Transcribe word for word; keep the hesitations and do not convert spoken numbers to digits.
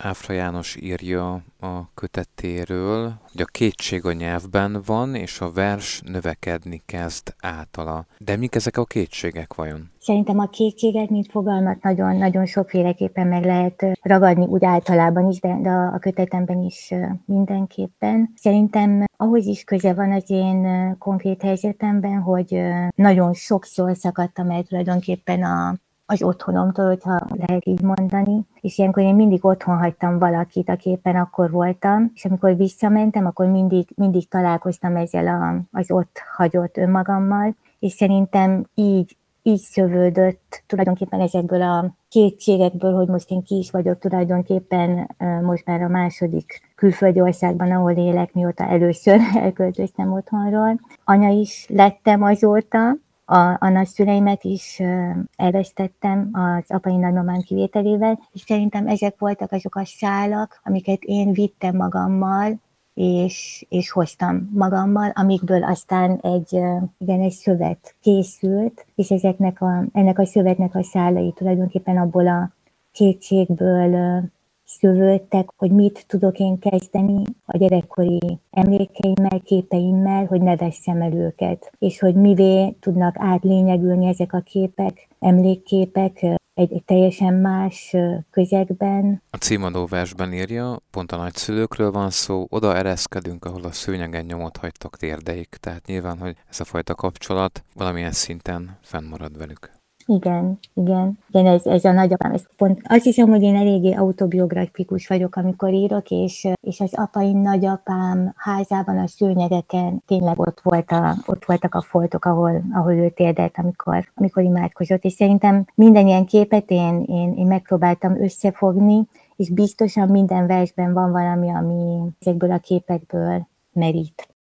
Áfra János írja a kötetéről, hogy a kétség a nyelvben van, és a vers növekedni kezd általa. De mik ezek a kétségek vajon? Szerintem a kétséget, mint fogalmat nagyon-nagyon sokféleképpen meg lehet ragadni, úgy általában is, de, de a kötetemben is mindenképpen. Szerintem ahhoz is köze van az én konkrét helyzetemben, hogy nagyon sokszor szakadtam el tulajdonképpen a az otthonomtól, hogyha lehet így mondani. És ilyenkor én mindig otthon hagytam valakit, aki éppen akkor voltam, és amikor visszamentem, akkor mindig, mindig találkoztam ezzel a, az ott hagyott önmagammal, és szerintem így, így szövődött tulajdonképpen ezekből a kétségekből, hogy most én ki is vagyok tulajdonképpen most már a második külföldi országban, ahol élek, mióta először elköltöztem otthonról. Anya is lettem azóta, A, a nagyszüleimet is elvesztettem az apai nagymamám kivételével, és szerintem ezek voltak azok a szálak, amiket én vittem magammal, és, és hoztam magammal, amikből aztán egy, igen, egy szövet készült, és ezeknek a, ennek a szövetnek a szálai tulajdonképpen abból a kétségből szövődtek, hogy mit tudok én kezdeni a gyerekkori emlékeimmel, képeimmel, hogy ne vessem el őket, és hogy mivé tudnak átlényegülni ezek a képek, emlékképek egy, egy teljesen más közegben. A címadó versben írja, pont a nagyszülőkről van szó, oda ereszkedünk, ahol a szőnyegen nyomot hagytak térdeik, tehát nyilván, hogy ez a fajta kapcsolat valamilyen szinten fennmarad velük. Igen, igen, igen, ez, ez a nagyapám, ez pont, azt hiszem, hogy én eléggé autobiografikus vagyok, amikor írok, és, és az apai nagyapám házában a szőnyegeken tényleg ott, volt a, ott voltak a foltok, ahol, ahol ő térdelt, amikor, amikor imádkozott, és szerintem minden ilyen képet én, én, én megpróbáltam összefogni, és biztosan minden versben van valami, ami ezekből a képekből merít.